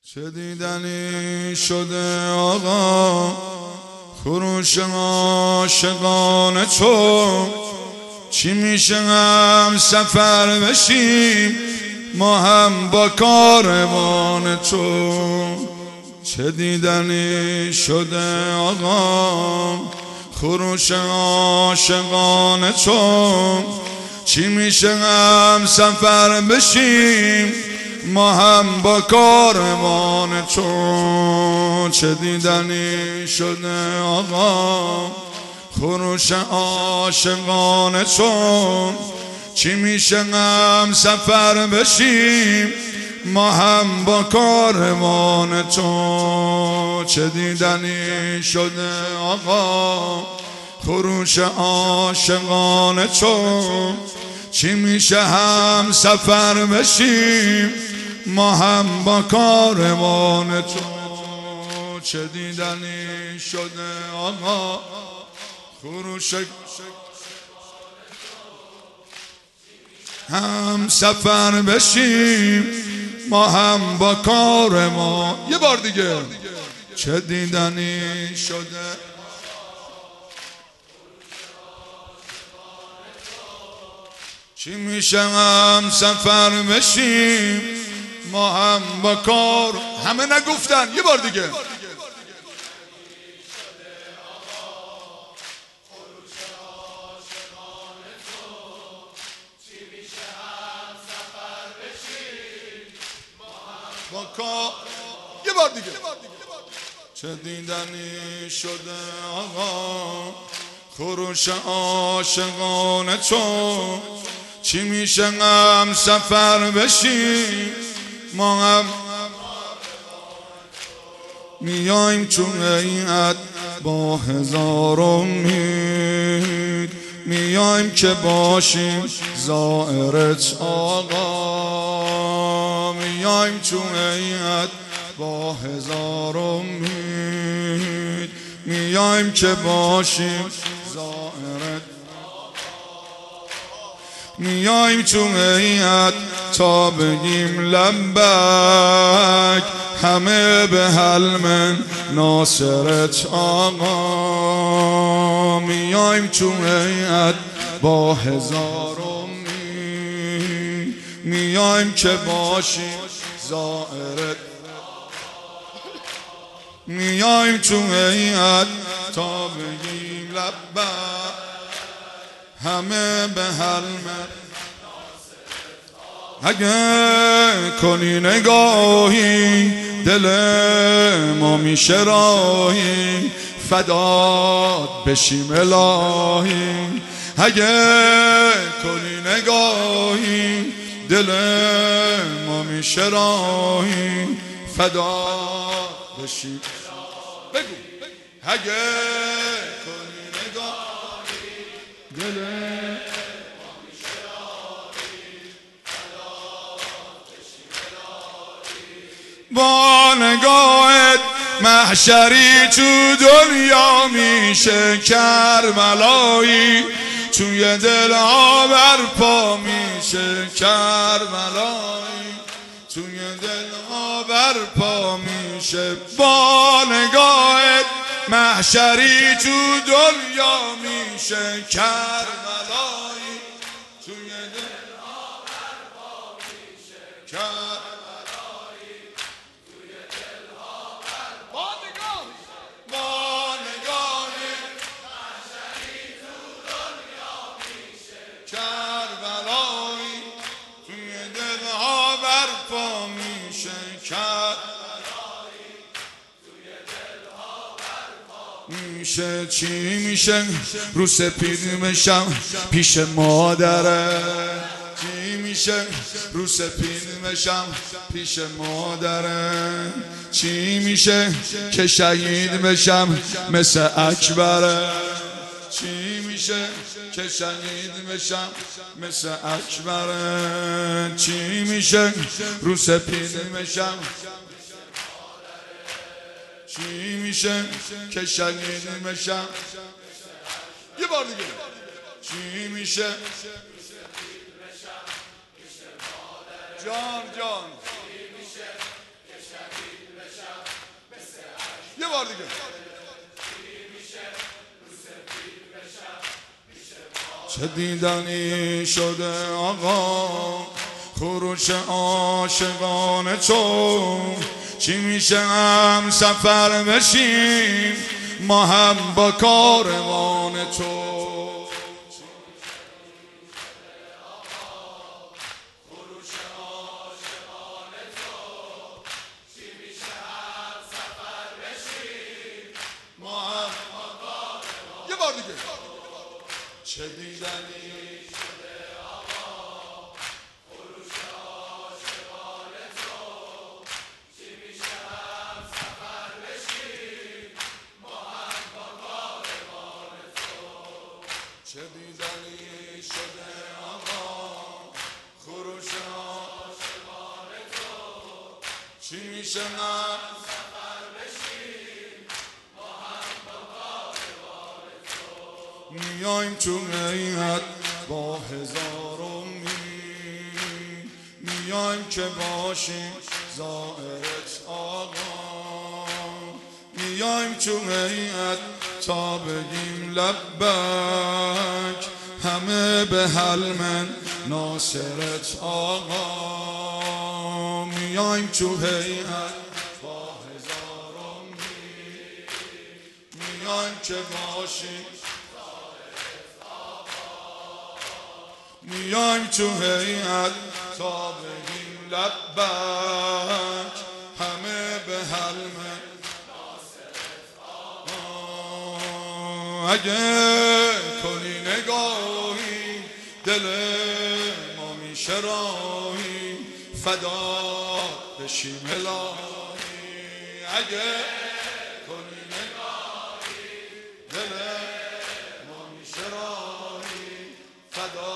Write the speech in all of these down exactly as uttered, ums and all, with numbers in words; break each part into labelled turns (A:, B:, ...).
A: چه دیدنی شده آقا خروش عاشقانه تو، چی میشه هم سفر بشیم ما هم با کاروان تو. چه دیدنی شده آقا خروش عاشقانه تو، چی میشه هم سفر بشیم ما هم با کاروان تو. چه دیدنی شده آقا خروش عاشقانه تو، چی میشه هم سفر بشیم ما هم با کاروان تو. چه دیدنی شده آقا خروش عاشقانه تو، چی میشه هم سفر بشیم ما هم با کاروان تو. چه دیدنی شده آقا خروش هم سفر بشیم ما هم با کاروان. یه بار دیگه. چه دیدنی شده چی میشه هم سفر بشیم ما هم با کار. همه نگفتن. یه بار دیگه. با کار. یه بار دیگه. چه دیدنی شده آقا خروش عاشقانه تو، چی میشه هم سفر بشیم ما هم میایم چون هیئت با هزار امید، میایم که باشیم زائرت آقا، میایم چون هیئت با هزار امید، میایم که باشیم زائرت، میایم چون هیئت تا بگیم لبک همه به حلم ناصرت آقا، میایم چون هیئت با هزار امید، میایم که باشیم زائرت، میایم چون هیئت تا بگیم لبک همه به حلم. اگه کنی نگاهی دل ما میشه راهی فدات بشیم الهی. اگه کنی نگاهی دل ما میشه راهی فدات بشیم. بگو. اگه کنی نگاهی دل با نگاهت محشری تو دنیا میشه کربلایی، توی دلها برپا میشه کربلایی، توی دلها برپا میشه. با نگاهت محشری تو دنیا میشه کربلایی، توی دلها برپا میشه کربلایی. کربلایی توی دلها برپا میشه کربلایی، توی دلها برپا میشه. چی میشه رو سپید بشم پیش مادره، چی میشه رو سپید بشم پیش مادره، چی میشه که شهید بشم مثل اکبره، چی میشه که شهید بشم مثل اکبره، چی میشه رو سپید بشم، چی میشه که شهید بشم. یه بار دیگه. چی میشه جان جان بار دیگه. چه دیدنی شده آقا خروش عاشقانه تو، چی میشه هم سفر بشیم ما هم با کاروان تو. یه بار دیگه. چه دیدنی شده آقا خروش عاشقانه تو، چی میشه هم سفر بشیم ما هم با کاروان تو. چه دیدنی شده آقا خروش عاشقانه تو، چی میشه هم سفر بشیم ما هم با کاروان تو. میایم تو هیئت با هزار امید، میایم که باشیم زائرت آقا، میایم تو هیئت تا بگیم لبک همه به حلم ناصرت آقا. میایم تو هیئت با هزار امید، میایم که باشیم میایم تو هیئت تا بگیم لبک همه به حلم ناصرت آقا. اگه کنی نگاهی دل ما میشه راهی فدا بشیم الهی. اگه کنی نگاهی دل ما میشه راهی فدا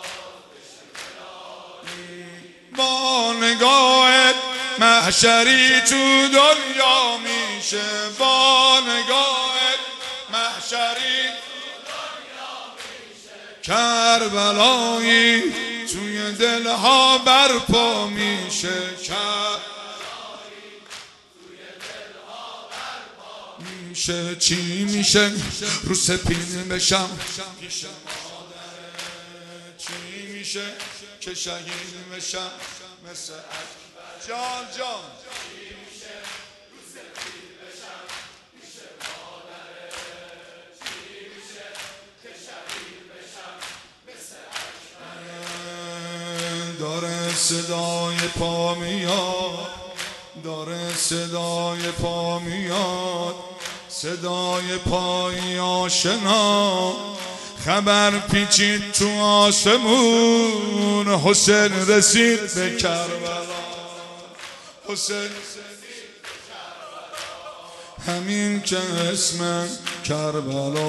A: با نگاهت محشری تو دنیا میشه، با نگاهت محشری تو دنیا میشه، کربلایی توی دلها برپا میشه، کربلایی توی دلها برپا میشه. چی میشه رو سپین بشم پیش مادره، چی میشه که شهید بشم مثل اکبر جان جان. چی میشه رو سپید بشم پیش مادره، چی میشه که شهید بشم مثل اکبر. داره صدای پا میاد، داره صدای پا میاد، صدای پای آشنا خبر پیچید تو آسمون. حسین رسید به کربلا، حسین رسید به کربلا، همین که اسم کربلا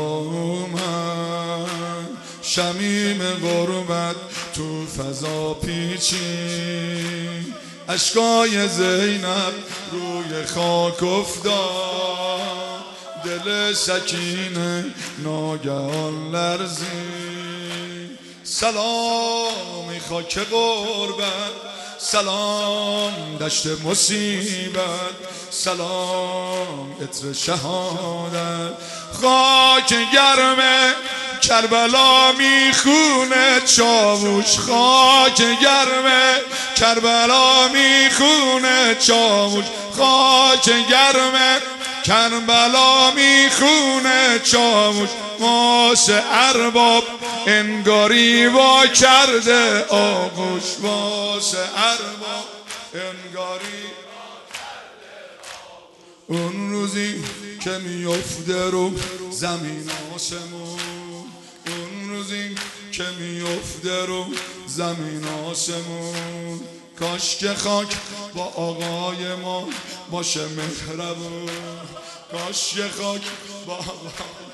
A: اومد شمیم غربت تو فضا پیچید. اشکای زینب روی خاک افتاد، دل سکینه ناگهان لرزید. سلامی خاک غربت، سلام دشت مصیبت، سلام عطر شهادت. خاک گرم کربلا میخونه چاووش، خاک گرم کربلا میخونه چاووش، خاک گرم کربلا میخونه چاووش. واسه ارباب انگاری وا کرده آغوش، واسه ارباب انگاری وا کرده آغوش. اون روزی که میفته رو زمین آسمون، اون روزی که میفته رو زمین آسمون. کاش که خاک با آقای ما باشه مهربون، کاش که خاک با آقای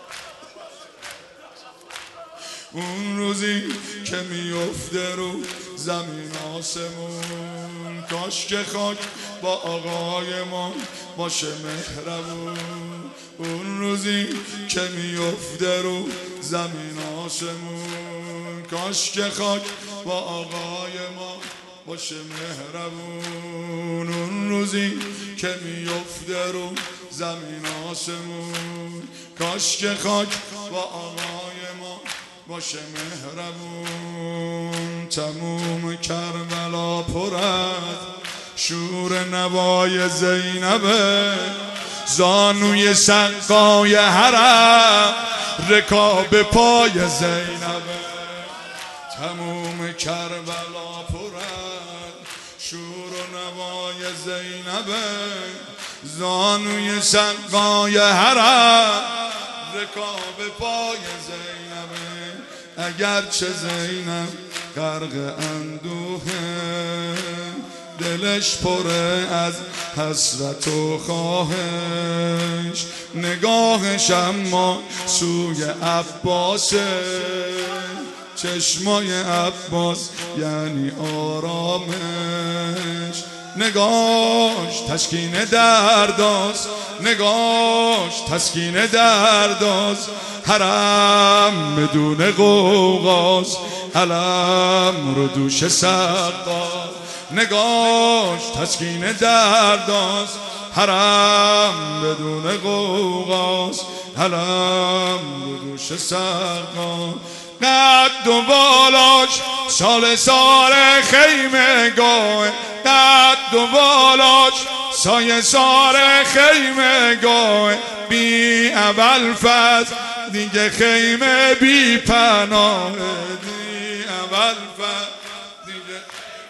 A: اون روزی که میفته رو زمین آسمون. کاش که خاک با آقای ما باشه مهربون، اون روزی که میفته رو زمین آسمون. کاش که خاک با آقای ما باشه مهربون، اون روزی که میفته رو زمین آسمون. کاش که خاک با آقای ما باشه مهربون. تموم کربلا پر از شور نوای زینبه، زانوی سقای حرم رکاب پای زینبه. تموم کربلا پر از شور و نوای زینبه، زانوی سقای حرم رکاب پای زینبه. اگرچه زینب غرق اندوهه، دلش پره از حسرت و خواهش، نگاهش اما سوی عباسه، چشمای عباس یعنی آرامش. نگاش تسکین درداست، نگاش تسکین درداست، حرم بدون غوغاست، علم رو دوش سقاست. نگاش تسکین درداست، حرم بدون غوغاست، علم رو دوش سقاست. قد و بالاش سال سال خیمه گاه، قد و بالاش سایه سال خیمه گاه. بی اول فضل دیگه خیمه بی پناه، بی اول فضل دیگه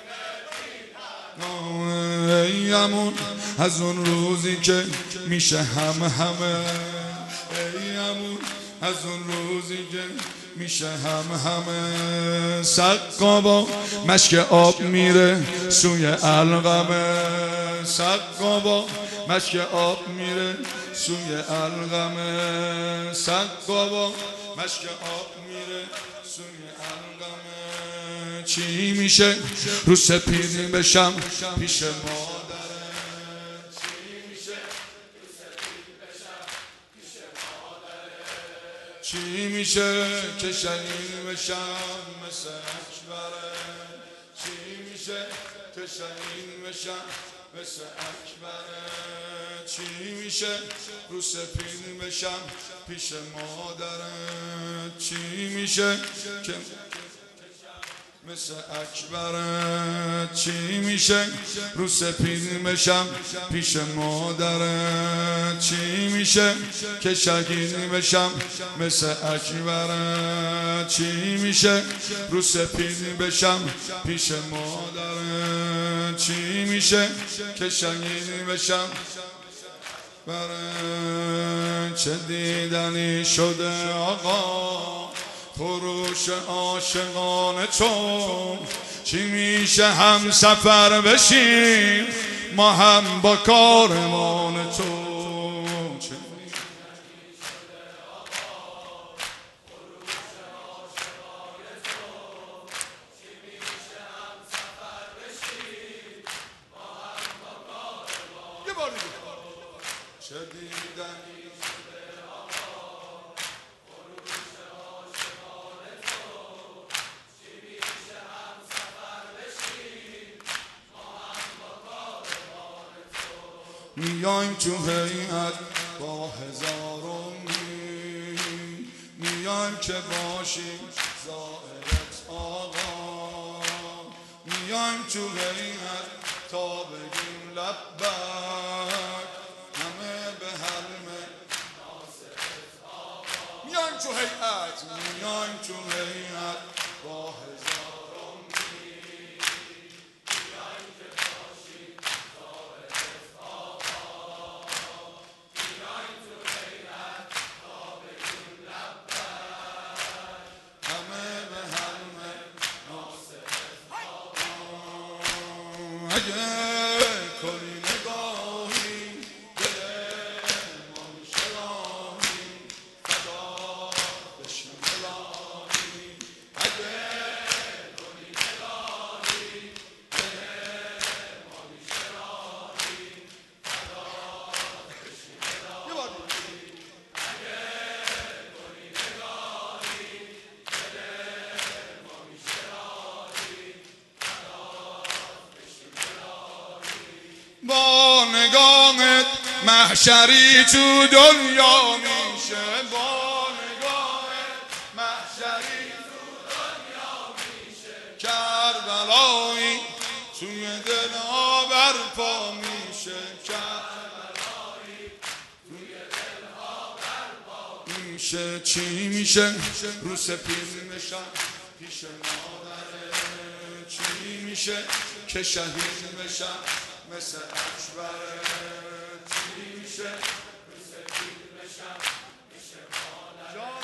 A: ایمون از اون روزی که میشه هم همه، ایمون از اون روزی که میشه هم همه. سقا با مشک آب میره سوی علقمه، سقا با مشک آب میره سوی علقمه، سقا با مشک آب میره سوی علقمه. چی میشه رو سپیدی بشم پیش مادره، چی میشه رو سپیدی بشم پیش مادره. چی میشه که شهید بشم مثل اکبره، چی میشه که شهید بشم مثل اکبره. چی میشه رو سپید بشم پیش مادره، چی میشه که مثل اکبره. چی میشه رو سپید بشم پیش مادره، چی میشه که شهید بشم مثل اکبره. چی میشه رو سپید بشم پیش مادره، چی میشه که شهید بشم بره. چه دیدنی شده آقا فروش عاشقان تو، چی میشه هم سفر بشیم ما هم با کارمان تو. چه دیدنی میایم تو هیئت با هزارمی، میایم که باشیم زائرت آقا، میایم تو هیئت تا بگیم لبک همه به حرم ناصرت آقا. میایم تو هیئت، میایم تو هیئت با هزارمی، میایم که باشیم زائرت آقا، میایم تو هیئت تا بگیم لبک همه به حرم ناصرت آقا. اگه کنی نگاهی دلمان شراهی فدا بشم الهی، اگه محشری تو دنیا میشه با نگاه محشری تو دنیا میشه کربلایی توی دل ها برپا میشه کربلایی توی دل ها برپا میشه چی میشه رو سپید میشن پیش مادره چی میشه که شهید بشن مثل اکبره چی میشه رو سپید بشن پیش مادره